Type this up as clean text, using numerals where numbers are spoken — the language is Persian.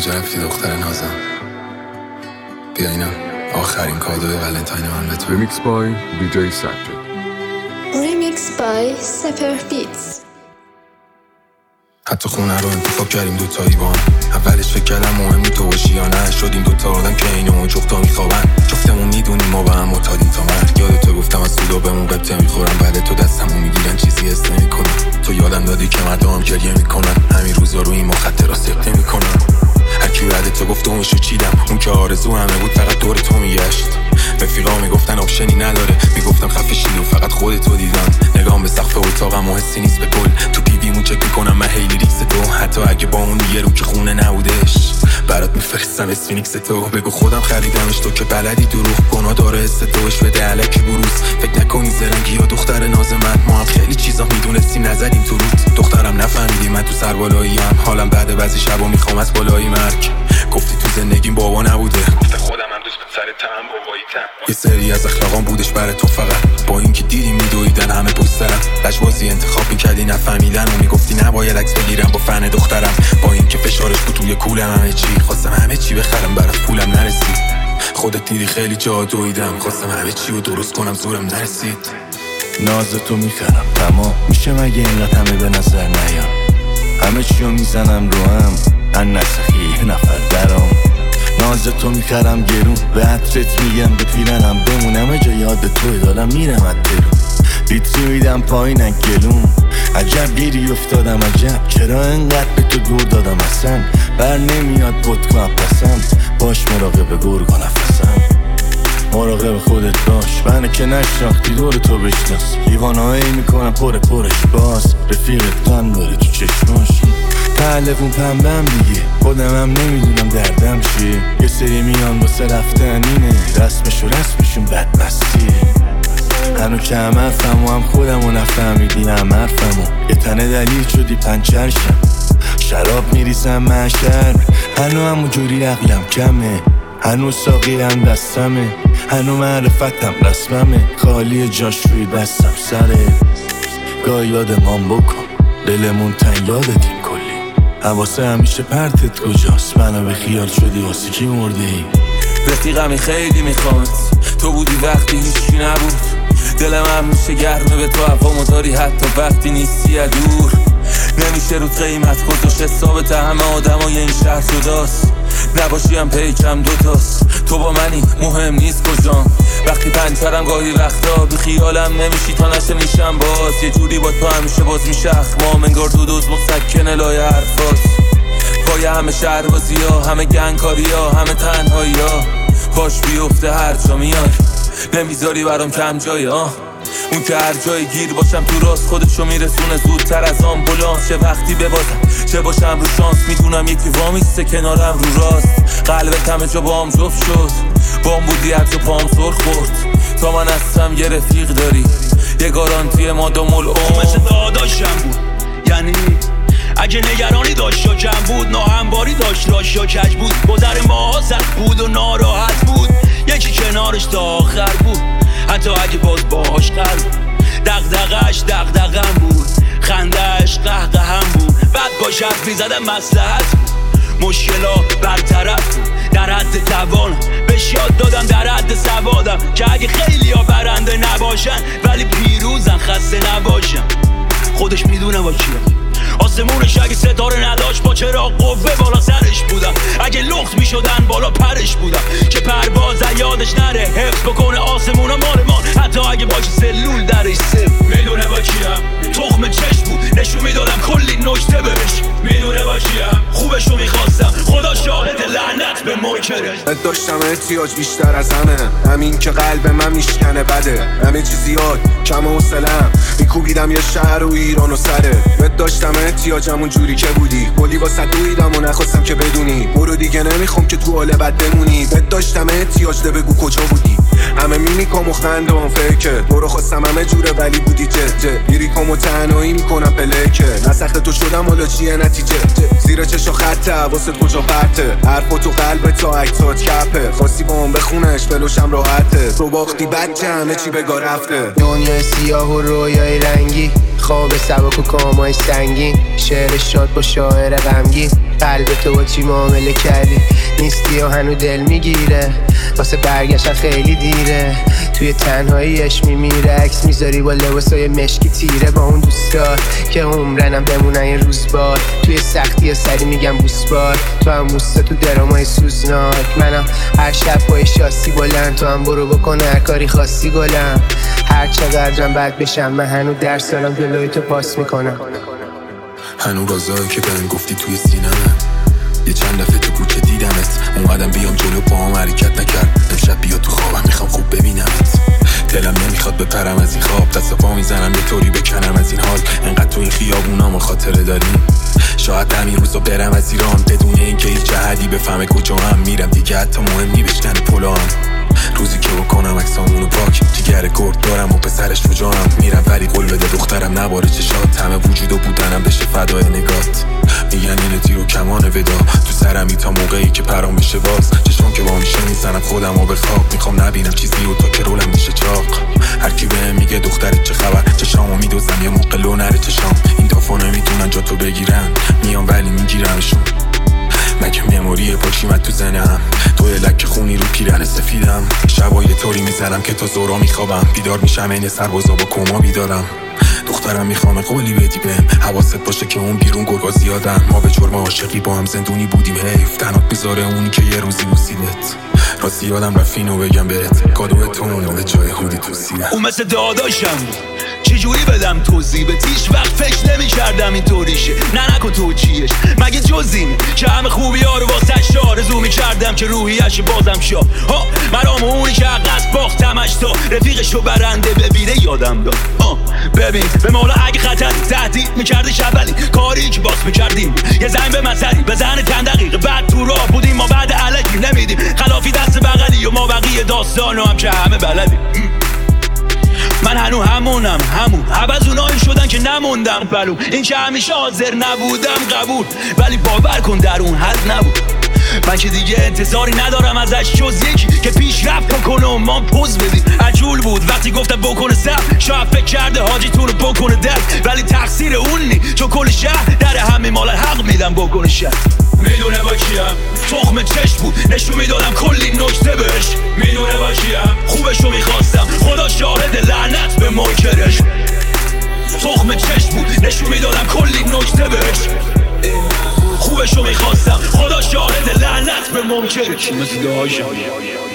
کجا رفتی دختر نازم؟ بیا اینم آخرین کادوی ولنتاین من به تو. ریمیکس بای دیجی سجاد. ریمیکس بای سپر بیتس. حتی خونه رو انتخاب کردیم دوتایی با هم. اولش فکر کردم مهمی تو باشی یا نه. شدیم دوتا آدم که اینو جفتا میخوابن. جفتمون میدونیم ما با هم معتادیم تا مرگ. یادتو گفتم از سودا بهمون قبطه میخورم. بعد تو دستمو میگیرن چیزی حس نمیکنم. تو یادم دادی که مردم گریه میکنن. همین روزا روی این مخدرات سقط نمیکنم. هرکی بعد تو گفت اونشو چیدم. اون که آرزو همه بود فقط دور تو میگشت. رفیقا میگفتن آپشنی نداره. میگفتم خفه شید و فقط خودتو دیدم. نگام به سقف اتاقم و حسی نیست به کل. تو پیویمون چک میکنم من هیلی ریکس تو. حتی اگه با اون یه رو که خونه نبودش برات میفرستم اسفینیکس تو. بگو خودم خریدمش تو که بلدی دروغ. گناه داره حس توش بده الکی بروز. فکر نکنی زرنگی یا دختر ناز من. ما هم خیلی چیزا میدونستیم نزدیم تو رود. دخترم نفهمیدی من تو سربالاییم. حالم بعد بعضی شبا میخوام از بالای مرگ. گفتی تو زندگیم بابا نبوده. گفته خودم هم دوست به سر تمام باباییتم. یه سری از اخلاقام بودش برای تو فقط. با اینکه دیدی میدویدن همه پشت سرم. لجبازی انتخاب میکردی نفهمیدن و میگفتی نباید عکس بگیرم با فن دخترم. با اینکه فشارش بود توی کولم همه چی. خواستم همه چی بخرم برات پولم نرسید. خودت دیدی خیلی جا دویدم. خواستم همه چی رو درست کنم زورم نرسید. نازتو میخرم تمام میشه مگه اینقدر همه به نظر نیام. همه چیو میزنم رو هم ان نسخی یه نفر درام. نازتو میخرم گرون به عطرت میگم به پیرنم بمونم. جا یاد توی دارم میرم از درون. بیتری میدم پایینن گلون. عجب گیری افتادم عجب چرا انقدر به تو گور دادم. اصلا بر نمیاد بود کنم پسند. باش مراقب گور کنم نفسم. مراقب خودت باش منه که نشناختی دور تو بشناس. دیوانهایی میکنم پرش باز. رفیقت قم داره تو چشماش. تلفون پنبم دیگه خودم هم نمیدونم دردم چیه. یه سری میان واسه رفتن اینه. رسمشون بدمستیه. هنو که هم حرفم و هم خودم و نفهمیدی هم حرفم و یه تنه دلیل شدی پنچرشم. شراب میریزم محشر. هنو همون جوری عقلم کمه. هنو ساقیم دستمه. هنو معرفتم رسممه. خالی جاش روی دستم سره. گاه یادمان بکن دلمون تن یادتیم کلی. حواسه همیشه پرتت کجاست. منو به خیال شدی واسه کی مردی. رفیقمی خیلی میخواد. تو بودی وقتی هیچی نبود. دلم هم میشه گرمه به تو هوامو داری حتی وقتی نیستی دور. نمیشه رو قیمت گذاشت. حسابت همه آدمای این شهر جداست. نباشی هم پیکم دوتاست. تو با منی مهم نیست کجام. وقتی پنچرم گاهی وقتا بی خیالم نمیشی تا نشه میشم باز. یه جوری با تو همیشه باز میشه اخمام. انگار دو دوز مسکن لای حرفاست. پای همه شهربازی ها همه گنگکاری ها همه تنهایی ها. پاش بیفته هر جا میاد نمیذاری برام کم جایی ها. اون که هر جایی گیر باشم تو راست خودشو میرسونه زودتر از آمبولانس. چه وقتی ببازم چه باشم رو شانس. میدونم یکی وامیسته کنارم رو راست. قلبت همه جا با هم جفت شد. بام بودی هر جا پام سرخ برد. تا من هستم یه رفیق داری. یه گارانتی مادام العمر. مثل داداشم بود یعنی اگه نگرانی داشت یا کم بود. ناهمواری داشت راش یا کج بود. گذر ما سخت بود و ناراحت بود. یکی کنارش تا آخر بود. حتی اگه باز باهاش قلب. دغدغه‌اش دغدغه‌م بود. خنده‌اش قهقهم بود. بعد با شرف می‌زدم مصلحت بود. مشکلا برطرف بود. در حد توانم بهش یاد دادم در حد سوادم. که اگه خیلی ها برنده نباشن ولی پیروزن خسته نباشن. خودش میدونه با کیم. آسمونش اگه ستاره نداشت با چراغ قوه بالا سرش بودم. اگه لخت میشدن بالا پرش بودم. که پرواز یادش نره حفظ بکنه آسمونا مالمان. حتی اگه باشه سلول درش سف. میدونه با کیم. تخم چشم بود نشون میدادم کلی نکته بهش. میدونه با کیم. خوبشو میخواستم خدا شاهد لعنت به منکرش. داشتم احتیاج بیشتر از همه. همین که قلب من میشکنه بده. همه چی زیاد کم حوصله‌ام. میکوبیدم یه شهر و ایران و سره. داشتم احتیاجم اون جوری که بودی. کلی واسه دویدم و نخواستم که بدونی. برو دیگه نمیخوام که تو حال بد بمونی. داشتم احتیاج ده بگو کجا بودی. همه میمیکام و خندم فکر. برو خواستم همه جوره ولی بودی جه. لیریکام و تنهایی میکنم پلکه. نسخت تو شدم حالا چیه نتیجه. زیر چشا خطه واسه کجا پرته. حرفا تو قلبت تا اکتات کپه خواستی با هم بخونش بلوشم راحته تو باختی بچه همه چی بگاه رفته دنیای سیاه و رویای رنگی خواب سبک و کامای سنگین شعر شاد با شاعر غمگین قلب تو با چی معامله کردی نیستی و هنو دل میگیره واسه برگشت خیلی دیره توی تنهاییش میمیره عکس میذاری با لباسای مشکی تیره با اون دوستا که عمرنم بمونن این روزبار توی سختی ها سری میگم بوسبار تو هم موستا تو درامای سوزناک منم هر شب پای شاسی بلند تو هم برو بکن هر کاری خاصی گلم هر چقدرم بد بشم من هنو در سالم جلوی تو پاس میکنم هنو رازایی که بهم گفتی توی سینمه یه چند دفعه تو کوچه دیدمت اومدم بیام جلو پاهم حرکت نکرد امشب بیا تو خوابم میخوام خوب ببینمت دلم نمیخواد بپرم از این خواب دست پا میزنم یه طوری بکنم از این حال انقدر تو این خیابونام خاطره داریم شاید همین روزا برم از ایران بدون اینکه هیچ جهدی بفهمه کجا هم میرم دیگه حتی مهم نی بشکنه پلام روزی که بکنم عکسامونو پاک جیگر گرد دارم و پسرش تو جام میرم ولی قول بده دخترم نباره چشات همه وجود و بودنم بشه فدای نگات میگن این تیر و کمان ودا تو سرمی تا موقعی که پرام بشه باز چشم که با میشه میزنم خودم و به خواب میخوام نبینم چیزی و تا که رولم میشه چاق هر کی بهم میگه دخترت چه خبر چشامو میدوزم یه موقع لو نره چشام این دافا نمیتونن جا تو بگیرن میام ولی میگیرمشون مگه مموری پاکیمت تو زنم تو لک خونی رو پیرن سفیدم شبا یه طوری میزنم که تا زورا میخوابم بیدار میشم این سربازا با کما بیدارم دخترم میخوام قولی بدی بهم حواست باشه که اون بیرون گرگا زیادن ما به جرم عاشقی با هم زندونی بودیم حیف تنات میذاره اونی که یه روزی بوسیدت راستی یادم رفت اینو بگم بهت کادو تو اونو به جای هودی تو سینم اون مثل داداشم بود چجوری بدم توضیح به هیچ وقت فکر نمی کردم این طوریشه نه نکن تو چیش مگه جز اینه که همه خوبی ها رو واسه آرزو می کردم که روحیش بازم شد ها مرام اونی که عقص باختمش تا رفیقشو برنده ببینه یادم داد ببین به مولا اگه خطر تهدید میکردش اولی کاری که باز میکردیم یه زنگ به مسری بزن چند دقیقه بعد تو راه بودیم ما بعد علکی نمیدیم خلافی دست بغلی و ما بقیه داستانو هم که همه بلدیم من همون عوض اونایی شدن که نموندم بلو این که همیشه حاضر نبودم قبول ولی باور کن در اون حد نبود من که دیگه انتظاری ندارم ازش جز یکی که پیشرفت بکنه و ما پوز بدیم عجول بود وقتی گفتم بکنه سب شاید فکر کرده حاجی تو رو بکنه دست ولی تقصیر اون نی چون کل شهر در همه مال حق میدم بکنه شهر میدونه با کیم تخم چشم بود نشون میدادم کلی نکته بهش میدونه با کیم خوبشو میخواستم خدا شاهد لعنت به منکرش تخم چشم بود نشون میدادم کلی نکته بهش خوبشو میخواستم خدا شاهد لعنت به منکرش مثل داشم